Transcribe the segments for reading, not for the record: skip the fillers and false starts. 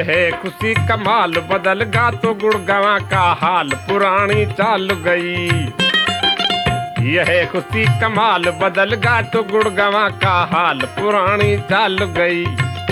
है खुशी कमाल बदल गा तो गुड़गावा का हाल पुरानी चाल गई। यह खुशी कमाल बदल गा तो गुड़गावा का हाल पुरानी चाल गई।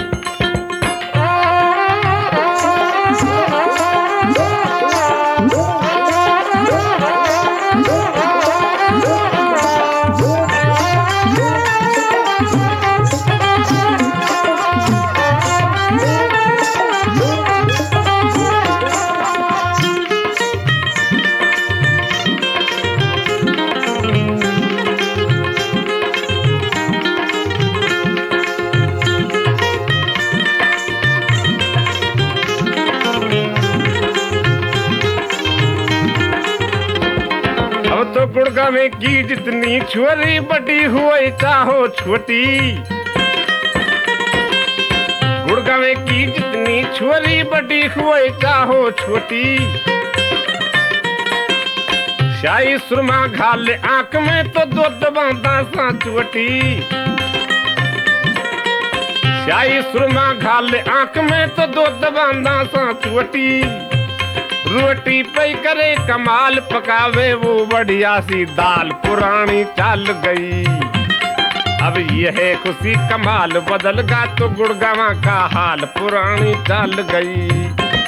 तो गुड़गावे की जितनी छोरी बड़ी हुई चाहो छोटी, गुड़गावे की जितनी छोरी बड़ी हुई चाहो छोटी। शाही सुरमा घाले आंख में तो दूध बांधा सा चोटी, शाही सुरमा घाले आंख में तो दूध बांधा सा चोटी। रोटी पे करे कमाल पकावे वो बढ़िया सी दाल पुरानी चाल गई। अब यह खुशी कमाल बदल गा तो गुड़गावा का हाल पुरानी चाल गई।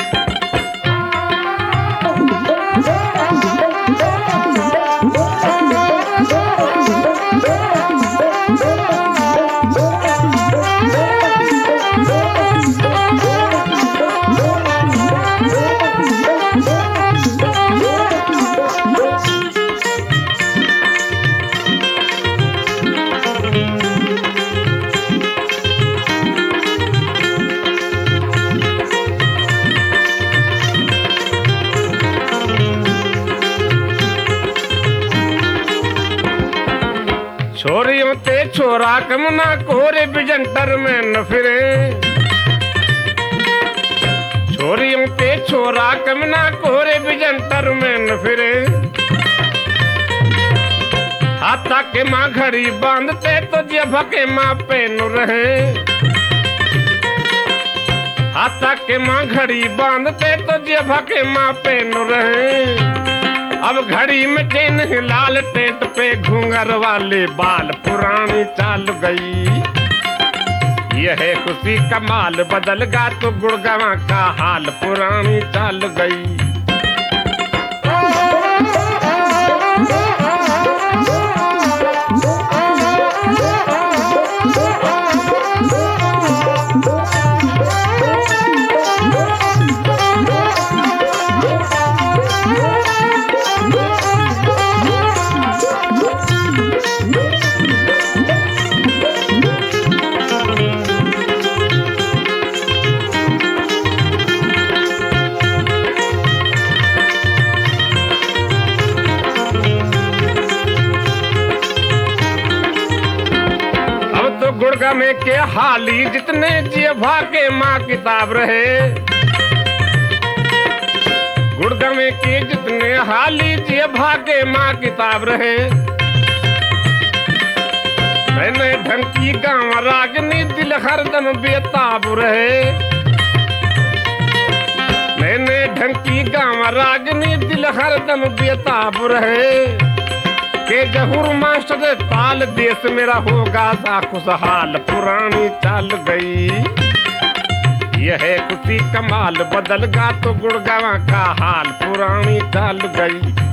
छोरियों ते छोरा कमना कोरे बिजंटर में न फिरे, छोरियों ते छोरा कमना कोरे बिजंटर में न फिरे। हाथा के माँ घड़ी बांधते तो जेब के माँ पे न रहे, हाथा के माँ घड़ी बांधते तो जेब के माँ पे न रहे। अब घड़ी में चैन लाल टेंट पे घूंघर वाले बाल पुरानी चाल गई। यह खुशी कमाल बदल गा तो गुड़गावा का हाल पुरानी चाल गई। गुड़गावे के हाली जितने जेभा के माँ किताब रहे, गुड़गावे के जितने हाली जेभा के माँ किताब रहे। मैंने ढंग की गाँव रागनी दिल हरदम बेताब रहे, मैंने ढंग की गाँव रागनी दिल हरदम बेताब रहे। के जहूर मास्टर ताल देश मेरा होगा सा खुशहाल पुरानी चाल गई। यह खुशी कमाल बदल गा तो गुड़गावा का हाल पुरानी चाल गई।